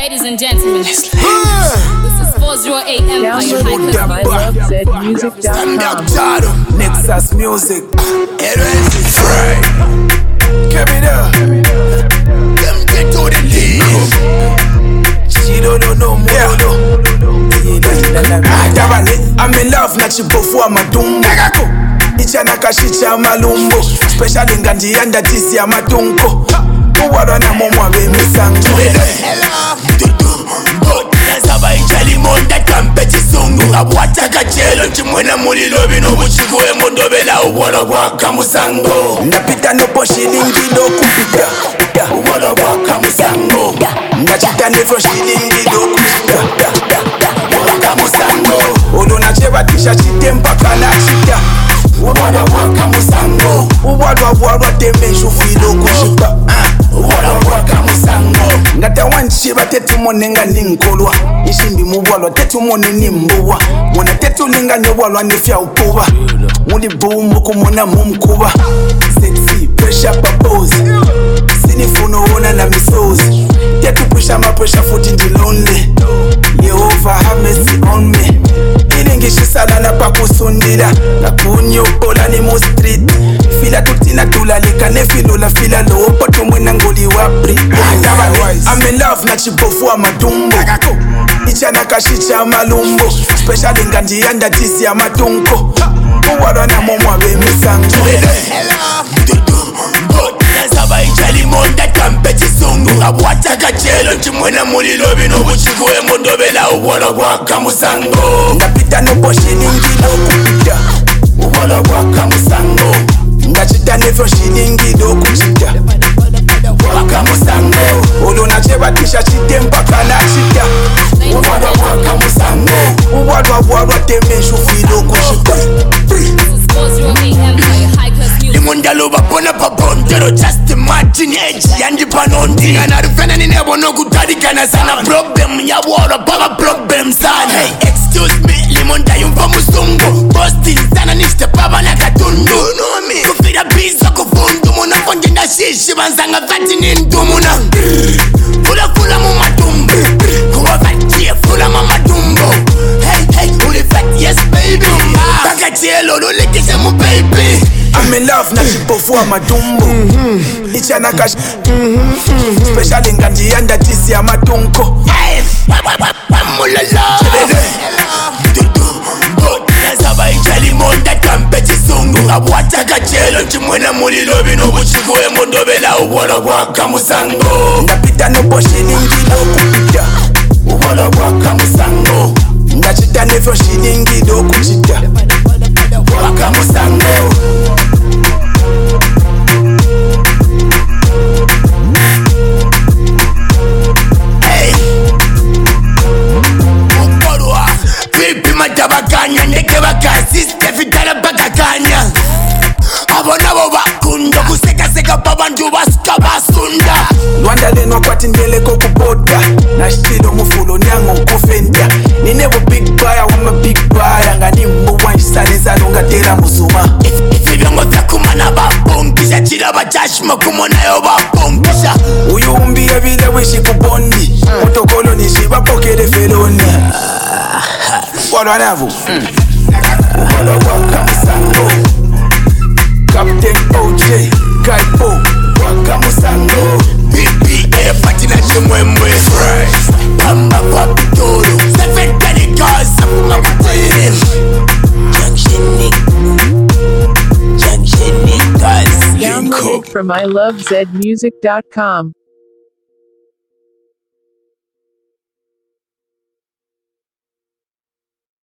Ladies and gentlemen, this is 408 Empire High Class Music. Nexus Music. Give it up. Them get to the lead. She don't know more. I'm in love na chipofu madumbo. Ichana kashicha malumbo. Especially ngandi yanda tisi ya matunko. Kuwara na momwa be misango. Nasaba ichali monda kampeti sungu. Abwata kachelo chimwena mulilo bino buchikuwe mondobela uwala waka musango. Napita nopo shilingi do kupita. Uwala waka musango. Nachita nefro shilingi do kupita. Waka musango. Ulo nacheba tisha chitempa kana chita. Uwala waka musango. Uwala temeshu filo kushipa. Uwala waka musango. Ngata wanchiba tetu monenga ninkolwa. Ishimbi mubwalwa tetu mone nimbuwa. Mwana tetu linga nyobwalwa nifya upuba. Muli boom kumona mumkuba. Sexy pressure purpose. Sinifuno ona na misozi. Tetu pusha ma pressure foot in the lonely. Jehovah have mercy on me. Ilingishi sana na pakusundila. Na kunyo bola ni mo street. Fila tutina tulalika nefilo la fila lo poto mwena ngoli wapri. I'm in love na chipofu wa madumbo. Ichana kashicha malumbo. Especially ngandi yanda tisi ya matunko. Uwara na momwa be misango. Nasaba ichali monda kampeti sungu. Abwata kachelo chimwena mulilo bino buchikuwe mondobela uwala waka musango. Napita nopo shilingi do kupita. Uwala waka musango. Nachita nefro shilingi do kuchita. Waka musango. Ulo nacheba tisha chitempa kana chita. Uwala waka musango. Uwala temeshu filo kushita. Limundalo bapona papondero just imagine edge yandi panondi anarufena ninebo no kutadikana sana problem ya wara baba problem sana. Hey excuse me limonda yumva musungo Boston sana nishte baba na katundu kufira bizo kufundu muna fonge na shishi banzanga vati nindumuna fula mu matumbo kuwa vati fula mu matumbo. Hey ulifat yes baby kakachelo lulikishe mu baby. I'm in love na chipofu wa madumbo. Ichana kash especially ngandi yanda tisi ya matunko. Mulala nasaba ichali monda kampeti sungu. Abwata kachelo chimwena mulilo bino buchikuwe mondobela uwala waka musango. Napita nopo shilingi do kupita. Uwala waka musango. Nachita nefro shilingi do kuchita. Waka musango. Hey Ukolwa Pipi matabakanya Ndeke bakasi Stefitala bakakanya Abona bo bakundo Kuseka babantu basika basunda Lwanda lenwa kwati ndeleko kuboda Nashilo mufulo nyango kufenda Ninebo big buyer wama big buyer Ngani mbuwa nsaniza lunga tera musuma Ifibiongo takumana babunkisha Chila bachashma kumona yo babunkisha Uyumbi ya vile wishi kubondi Motokolo nishiba pokere feloni Wala navu Wala waka musango Captain OJ Kaipo waka musango BBA patina chumwemwe Pamba papitoro Seven penny cars Sapuma kutele Junction Nick guys Download it from ilovezmusic.com.